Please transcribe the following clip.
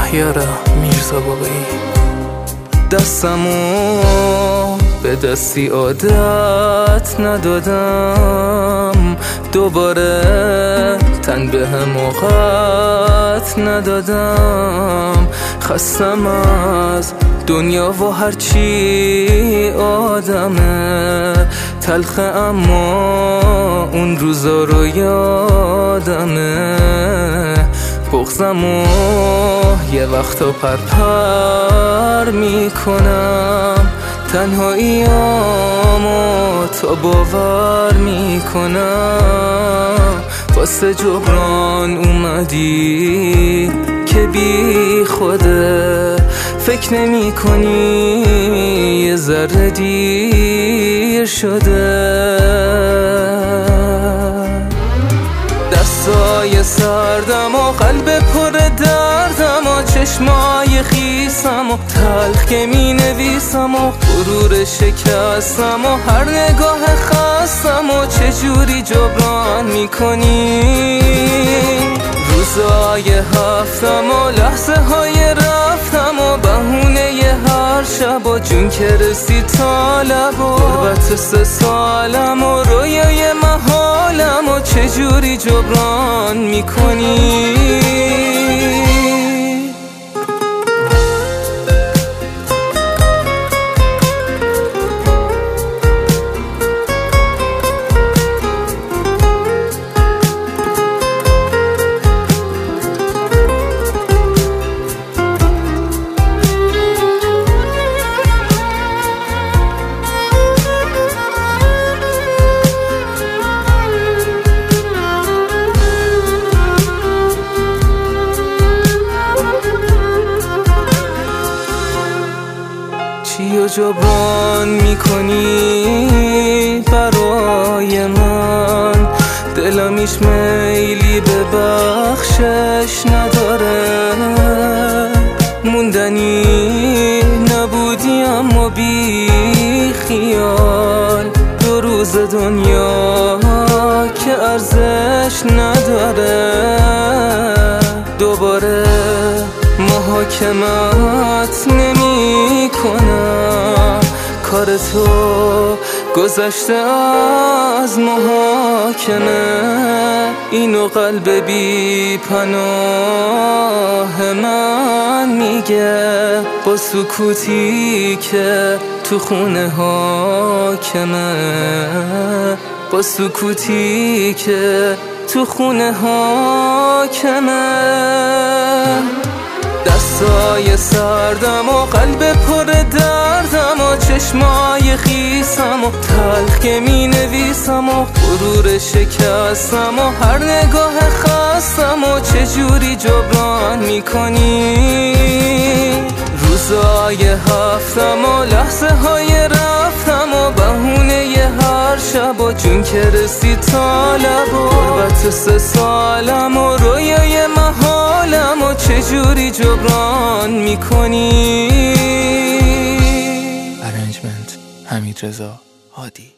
شهریار میرزا باقی. دستمو به دستی عادت ندادم، دوباره تن به هم وقت ندادم. خستم از دنیا و هرچی آدمه تلخه، اما اون روزا رو یادمه. بغضمو یه وقتا پرپر میکنم، تنهاییامو تا باور میکنم. واسه جبران اومدی که بی خوده، فکر نمی کنی یه ذره دیر شده. دستای سردم و قلب پر دردم و چشمای خیسم و تلخ که می نویسم و غرور شکستم و هر نگاه خستم و چجوری جبران می کنی. روزای هفتم و لحظه های رفتم و بهونه ی هر شب و جون که رسی تا لب و غربت 3 سالم و رویای محالم و چجوری جبران میکنی. چی و جبران میکنی برای من؟ دلم هیچ میلی به بخشش نداره. موندنی نبودی اما بی خیال، 2 روز دنیا که ارزش نداره. دوباره محاکمت نمی کنم، کار تو گذشته از محاکمه. اینو قلب بی پناه من میگه، با سکوتی که تو خونه حاکمه. با سکوتی که تو خونه حاکمه. دستای سردم و قلب پر دردم و چشمای خیسم و تلخ که می نویسم و غرور شکستم و هر نگاه خستم و چجوری جبران میکنی. روزای هفتم و لحظه های رفتم و بهونه ی هر شب و جون که رسی تا لب و غربت 3 سالم و رویای محالم و چجوری جبران میکنی. ارنجمنت حمیدرضا هادی.